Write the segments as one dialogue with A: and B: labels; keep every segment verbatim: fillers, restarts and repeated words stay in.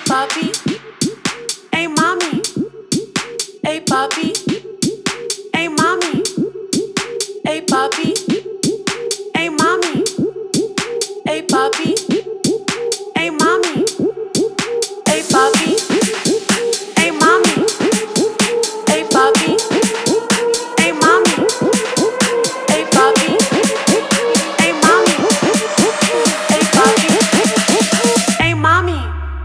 A: papi, hey mommy, hey papi, hey mommy, hey papi, hey mommy, hey papi, hey mommy, hey papi, hey mommy, hey papi, hey mommy, hey papi, hey mommy, hey papi, hey mommy.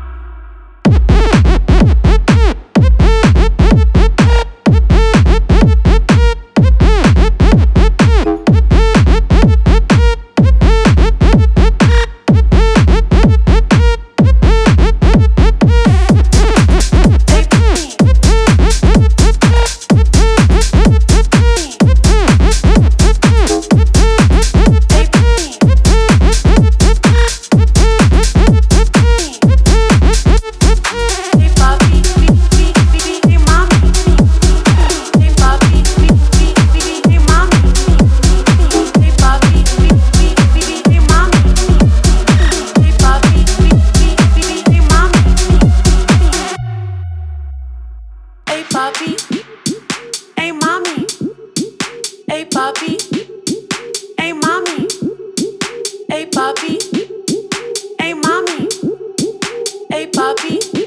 A: Hey papi, hey mommy, hey papi, hey mommy, hey papi, hey mommy, hey papi.